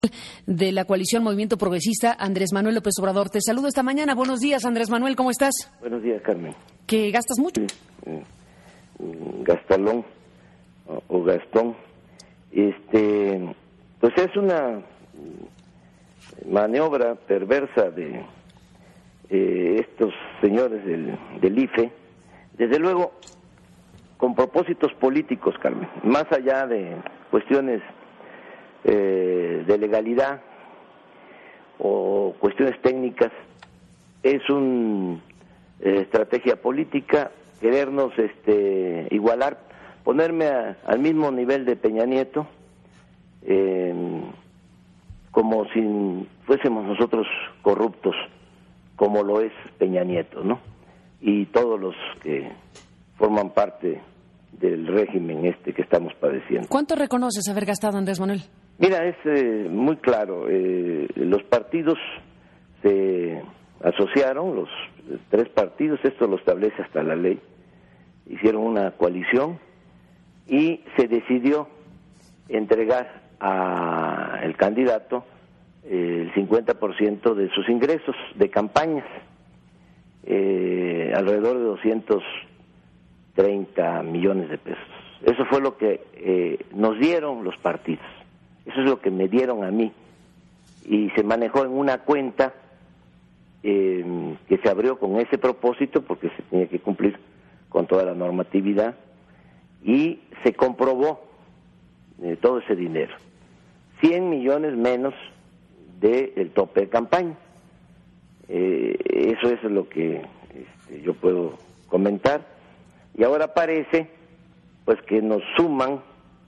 De la coalición Movimiento Progresista, Andrés Manuel López Obrador. Te saludo esta mañana. Buenos días, Andrés Manuel, ¿cómo estás? Buenos días, Carmen. ¿Que gastas mucho? Gastalón o Gastón. Pues es una maniobra perversa de estos señores del IFE, desde luego con propósitos políticos, Carmen, más allá de cuestiones de legalidad o cuestiones técnicas. Es una estrategia política querernos igualar, ponerme al mismo nivel de Peña Nieto, como si fuésemos nosotros corruptos, como lo es Peña Nieto, ¿no? Y todos los que forman parte del régimen que estamos padeciendo. ¿Cuánto reconoces haber gastado, Andrés Manuel? Mira, es muy claro. Los partidos se asociaron, los tres partidos, esto lo establece hasta la ley, hicieron una coalición y se decidió entregar al candidato el 50% de sus ingresos de campañas, alrededor de 230 millones de pesos. Eso fue lo que nos dieron los partidos. Eso es lo que me dieron a mí, y se manejó en una cuenta que se abrió con ese propósito, porque se tenía que cumplir con toda la normatividad, y se comprobó todo ese dinero, 100 millones menos del tope de campaña. Eso es lo que yo puedo comentar, y ahora parece pues que nos suman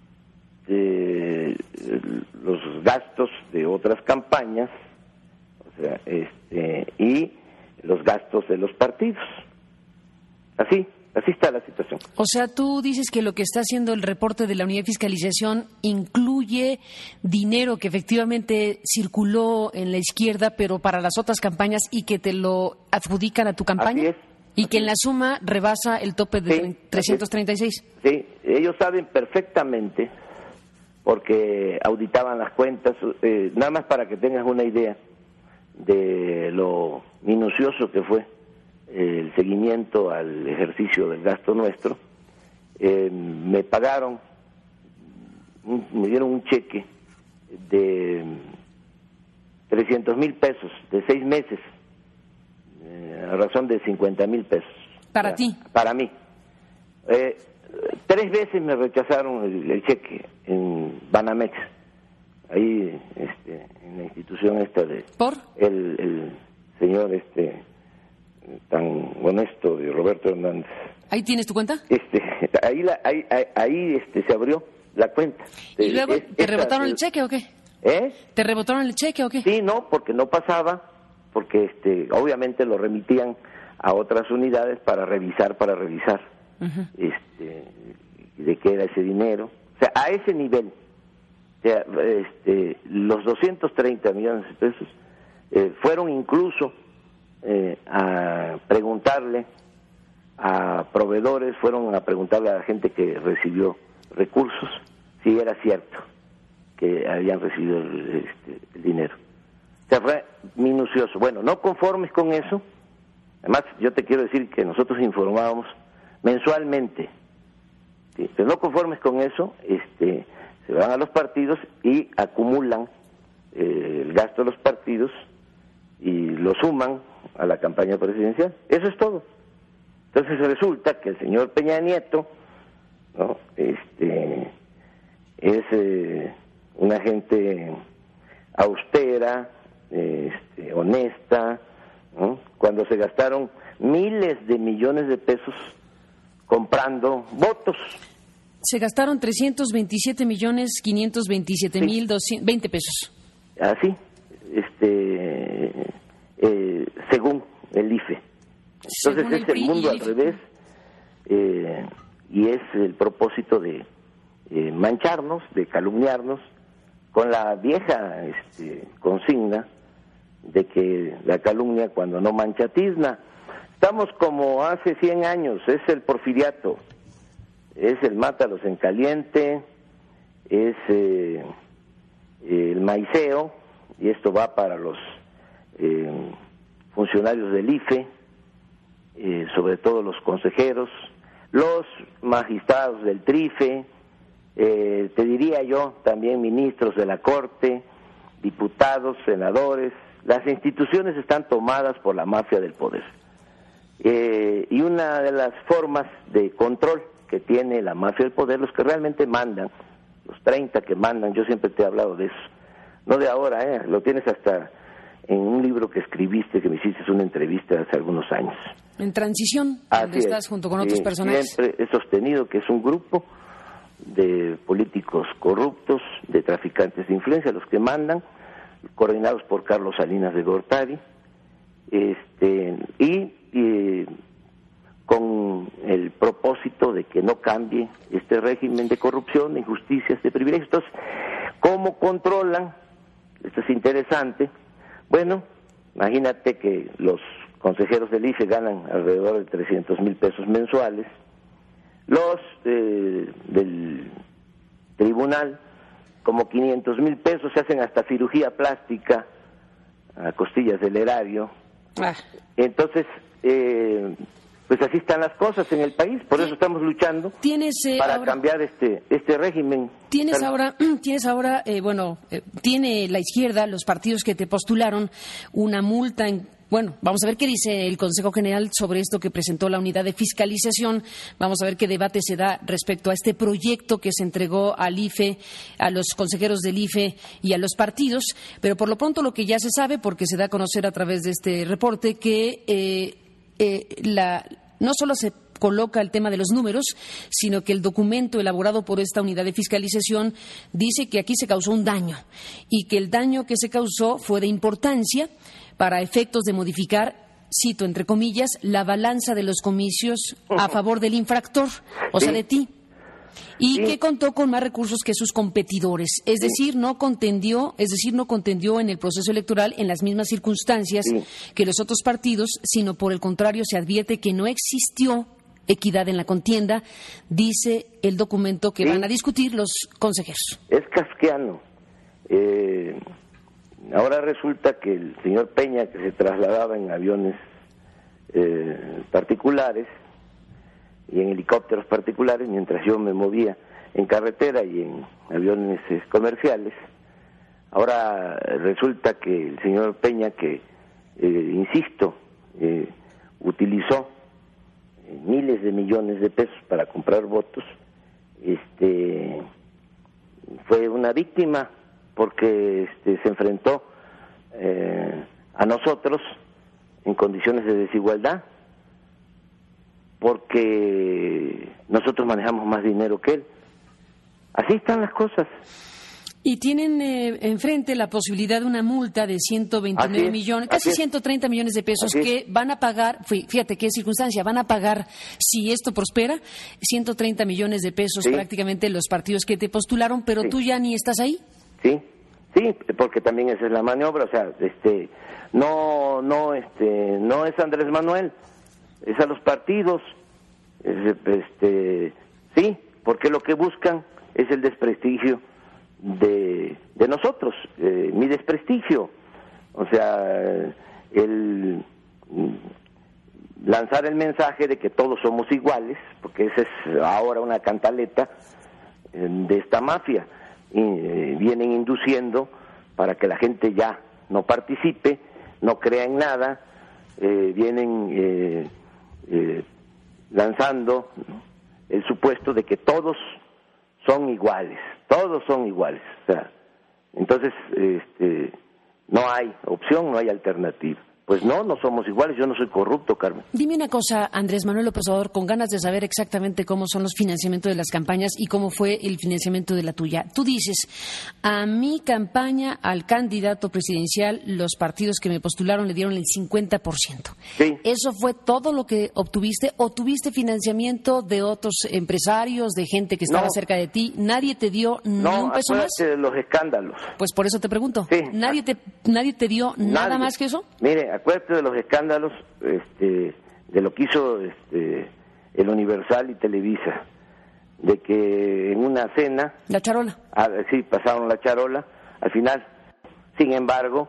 los gastos de otras campañas, o sea, y los gastos de los partidos. Así está la situación. O sea, tú dices que lo que está haciendo el reporte de la Unidad de Fiscalización incluye dinero que efectivamente circuló en la izquierda, pero para las otras campañas, y que te lo adjudican a tu campaña. Así es. Y que en la suma rebasa el tope de 336. Sí, ellos saben perfectamente, porque auditaban las cuentas, nada más para que tengas una idea de lo minucioso que fue el seguimiento al ejercicio del gasto nuestro. Me pagaron, me dieron un cheque de 300,000 pesos de 6 meses, a razón de 50,000 pesos. ¿Para ti? Para mí. 3 veces me rechazaron el cheque en Banamex, ahí en la institución esta de... ¿Por? El señor tan honesto de Roberto Hernández. ¿Ahí tienes tu cuenta? Ahí se abrió la cuenta. ¿Y luego te rebotaron el cheque o qué? ¿Te rebotaron el cheque o qué? Sí, no, porque no pasaba, porque obviamente lo remitían a otras unidades para revisar. Uh-huh. De qué era ese dinero, o sea, a ese nivel. O sea, los 230 millones de pesos fueron incluso a preguntarle a proveedores, fueron a preguntarle a la gente que recibió recursos si era cierto que habían recibido el dinero. O sea, fue minucioso. Bueno, no conformes con eso, además yo te quiero decir que nosotros informábamos mensualmente. Sí, pero no conformes con eso, se van a los partidos y acumulan el gasto de los partidos y lo suman a la campaña presidencial. Eso es todo. Entonces resulta que el señor Peña Nieto, ¿no? Es una gente austera, honesta, ¿no? Cuando se gastaron miles de millones de pesos comprando votos. Se gastaron 327,527,220 pesos. Así, según el IFE. Entonces es el mundo al revés, y es el propósito de mancharnos, de calumniarnos, con la vieja consigna de que la calumnia cuando no mancha tizna. Estamos como hace 100 años, es el porfiriato, es el mátalos en caliente, es el maiceo, y esto va para los funcionarios del IFE, sobre todo los consejeros, los magistrados del TRIFE, te diría yo también ministros de la Corte, diputados, senadores. Las instituciones están tomadas por la mafia del poder. Y una de las formas de control que tiene la mafia del poder, los que realmente mandan, los 30 que mandan, yo siempre te he hablado de eso, no de ahora, lo tienes hasta en un libro que escribiste, que me hiciste una entrevista hace algunos años. En Transición, donde estás junto con otros personajes. Siempre he sostenido que es un grupo de políticos corruptos, de traficantes de influencia, los que mandan, coordinados por Carlos Salinas de Gortari, y con el propósito de que no cambie este régimen de corrupción, de injusticias, de privilegios. Entonces, ¿cómo controlan? Esto es interesante. Bueno, imagínate que los consejeros del IFE ganan alrededor de 300,000 pesos mensuales, los del tribunal como 500,000 pesos, se hacen hasta cirugía plástica a costillas del erario. Entonces, pues así están las cosas en el país, por eso estamos luchando para cambiar este régimen. Tiene la izquierda, los partidos que te postularon, una multa vamos a ver qué dice el Consejo General sobre esto que presentó la unidad de fiscalización. Vamos a ver qué debate se da respecto a este proyecto que se entregó al IFE, a los consejeros del IFE y a los partidos. Pero por lo pronto lo que ya se sabe, porque se da a conocer a través de este reporte, que no solo se coloca el tema de los números, sino que el documento elaborado por esta unidad de fiscalización dice que aquí se causó un daño y que el daño que se causó fue de importancia para efectos de modificar, cito entre comillas, la balanza de los comicios a favor del infractor, o sea, de ti, y que contó con más recursos que sus competidores, es decir, no contendió en el proceso electoral en las mismas circunstancias que los otros partidos, sino por el contrario se advierte que no existió equidad en la contienda, dice el documento que van a discutir los consejeros. Es kafkiano. Ahora resulta que el señor Peña, que se trasladaba en aviones particulares y en helicópteros particulares, mientras yo me movía en carretera y en aviones comerciales, ahora resulta que el señor Peña, que, utilizó miles de millones de pesos para comprar votos, fue una víctima porque se enfrentó a nosotros en condiciones de desigualdad, porque nosotros manejamos más dinero que él. Así están las cosas. Y tienen enfrente la posibilidad de una multa de 129 millones, casi 130 millones de pesos que van a pagar, fíjate qué circunstancia, van a pagar, si esto prospera, 130 millones de pesos prácticamente los partidos que te postularon, pero tú ya ni estás ahí. Sí, porque también esa es la maniobra, o sea, no es Andrés Manuel, es a los partidos, sí, porque lo que buscan es el desprestigio de nosotros, mi desprestigio, o sea, el lanzar el mensaje de que todos somos iguales, porque esa es ahora una cantaleta de esta mafia, y vienen induciendo para que la gente ya no participe, no crea en nada, vienen lanzando el supuesto de que todos son iguales, o sea, entonces no hay opción, no hay alternativa. Pues no somos iguales, yo no soy corrupto, Carmen. Dime una cosa, Andrés Manuel López Obrador, con ganas de saber exactamente cómo son los financiamientos de las campañas y cómo fue el financiamiento de la tuya. Tú dices, a mi campaña, al candidato presidencial, los partidos que me postularon le dieron el 50%. Sí. ¿Eso fue todo lo que obtuviste o tuviste financiamiento de otros empresarios, de gente que estaba cerca de ti? ¿Nadie te dio ni un peso más? No, de los escándalos. Pues por eso te pregunto. Sí. ¿Nadie te dio nada más que eso? Mire, acuérdate de los escándalos de lo que hizo el Universal y Televisa, de que en una cena... La charola. Sí, pasaron la charola, al final. Sin embargo,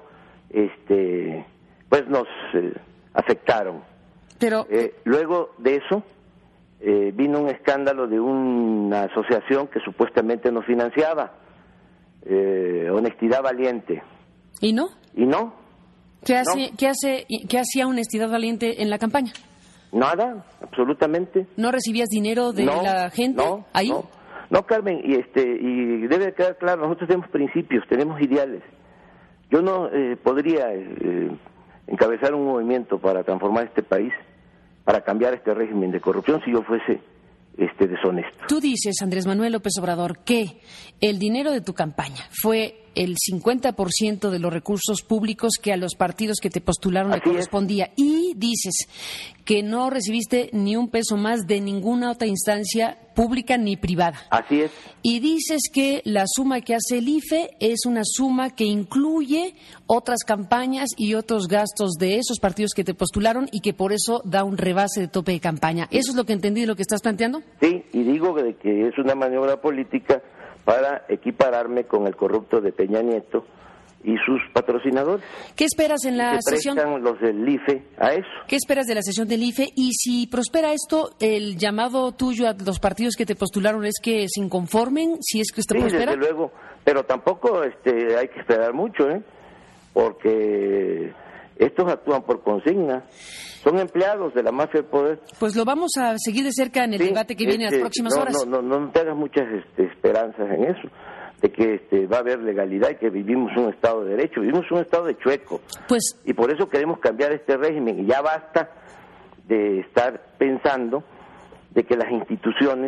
pues nos afectaron. Pero luego de eso vino un escándalo de una asociación que supuestamente nos financiaba, Honestidad Valiente. ¿Y no? ¿Y no? ¿Qué hacía Honestidad Valiente en la campaña? Nada, absolutamente. ¿No recibías dinero de la gente ahí? No, Carmen, y debe quedar claro, nosotros tenemos principios, tenemos ideales. Yo no podría encabezar un movimiento para transformar este país, para cambiar este régimen de corrupción si yo fuese deshonesto. Tú dices, Andrés Manuel López Obrador, que el dinero de tu campaña fue el 50% de los recursos públicos que a los partidos que te postularon le correspondía. Y dices que no recibiste ni un peso más de ninguna otra instancia pública ni privada. Así es. Y dices que la suma que hace el IFE es una suma que incluye otras campañas y otros gastos de esos partidos que te postularon y que por eso da un rebase de tope de campaña. ¿Eso es lo que entendí de lo que estás planteando? Sí, y digo que es una maniobra política para equipararme con el corrupto de Peña Nieto y sus patrocinadores. ¿Qué esperas en la sesión? Prestan los del IFE a eso. ¿Qué esperas de la sesión del IFE? Y si prospera esto, el llamado tuyo a los partidos que te postularon es que se inconformen, si es que esto prospera. Sí, desde luego, pero tampoco hay que esperar mucho, porque estos actúan por consigna. Son empleados de la mafia del poder. Pues lo vamos a seguir de cerca en el debate que viene en las próximas horas. No te hagas muchas esperanzas en eso, de que va a haber legalidad y que vivimos un Estado de Derecho. Vivimos un Estado de chueco. Y por eso queremos cambiar este régimen. Y ya basta de estar pensando de que las instituciones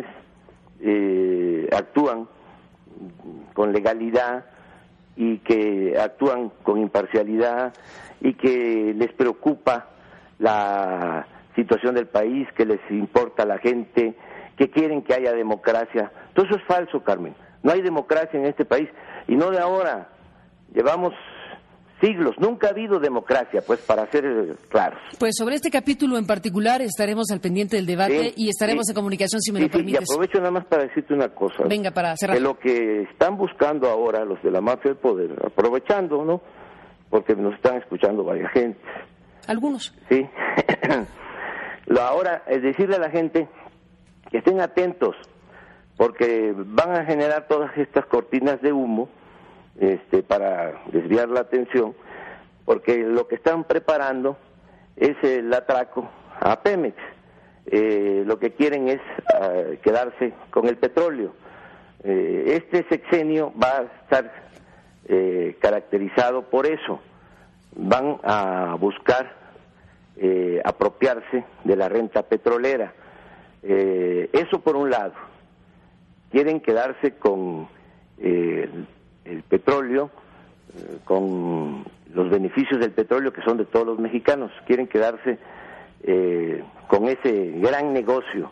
actúan con legalidad y que actúan con imparcialidad y que les preocupa la situación del país, que les importa a la gente, que quieren que haya democracia. Todo eso es falso, Carmen. No hay democracia en este país, y no de ahora. Llevamos siglos, nunca ha habido democracia, pues, para ser claros. Pues sobre este capítulo en particular estaremos al pendiente del debate y estaremos en comunicación, si me lo permites. Y aprovecho nada más para decirte una cosa. Venga, para cerrar. Que lo que están buscando ahora los de la mafia del poder, aprovechando, ¿no?, porque nos están escuchando varias gente. Algunos. Sí. Ahora es decirle a la gente que estén atentos, porque van a generar todas estas cortinas de humo para desviar la atención, porque lo que están preparando es el atraco a Pemex. Lo que quieren es quedarse con el petróleo. Este sexenio va a estar caracterizado por eso. Van a buscar apropiarse de la renta petrolera. Eso por un lado. Quieren quedarse con el petróleo, con los beneficios del petróleo que son de todos los mexicanos. Quieren quedarse con ese gran negocio.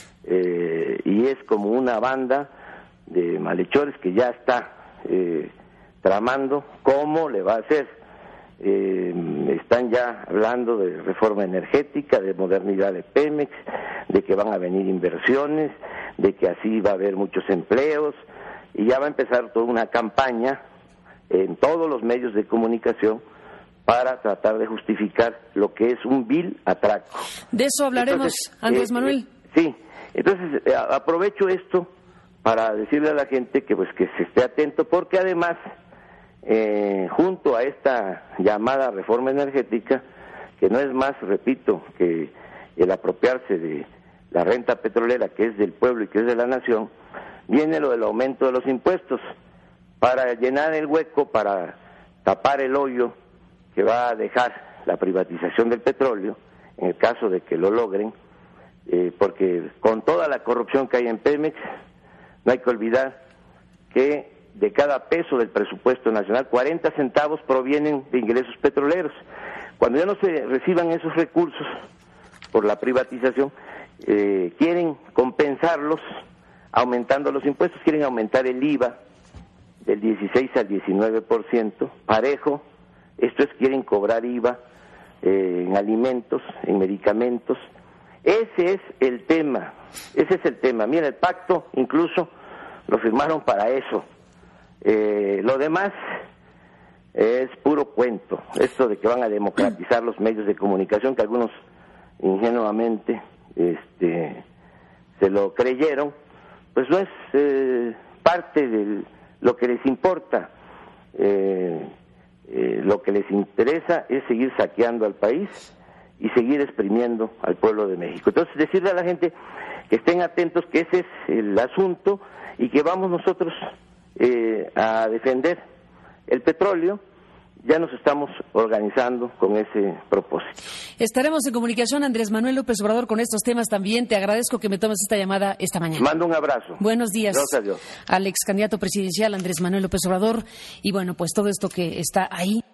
Y es como una banda de malhechores que ya está tramando cómo le va a hacer. Están ya hablando de reforma energética, de modernidad de Pemex, de que van a venir inversiones, de que así va a haber muchos empleos, y ya va a empezar toda una campaña en todos los medios de comunicación para tratar de justificar lo que es un vil atraco. De eso hablaremos, Andrés Manuel. Sí, entonces aprovecho esto para decirle a la gente que que se esté atento, porque además junto a esta llamada reforma energética, que no es más, repito, que el apropiarse de la renta petrolera, que es del pueblo y que es de la nación, viene lo del aumento de los impuestos para llenar el hueco, para tapar el hoyo que va a dejar la privatización del petróleo, en el caso de que lo logren, porque con toda la corrupción que hay en Pemex, no hay que olvidar que de cada peso del presupuesto nacional, 40 centavos provienen de ingresos petroleros. Cuando ya no se reciban esos recursos por la privatización, quieren compensarlos aumentando los impuestos, quieren aumentar el IVA del 16 al 19%, parejo. Esto es, quieren cobrar IVA en alimentos, en medicamentos. Ese es el tema. Mira, el pacto incluso lo firmaron para eso. Lo demás es puro cuento. Esto de que van a democratizar los medios de comunicación, que algunos ingenuamente se lo creyeron, pues no es parte de lo que les importa. Lo que les interesa es seguir saqueando al país y seguir exprimiendo al pueblo de México. Entonces, decirle a la gente que estén atentos, que ese es el asunto y que vamos nosotros a defender el petróleo. Ya nos estamos organizando con ese propósito. Estaremos en comunicación, Andrés Manuel López Obrador, con estos temas también. Te agradezco que me tomes esta llamada esta mañana. Mando un abrazo. Buenos días. Gracias a Dios. Al ex candidato presidencial Andrés Manuel López Obrador. Y bueno, pues todo esto que está ahí.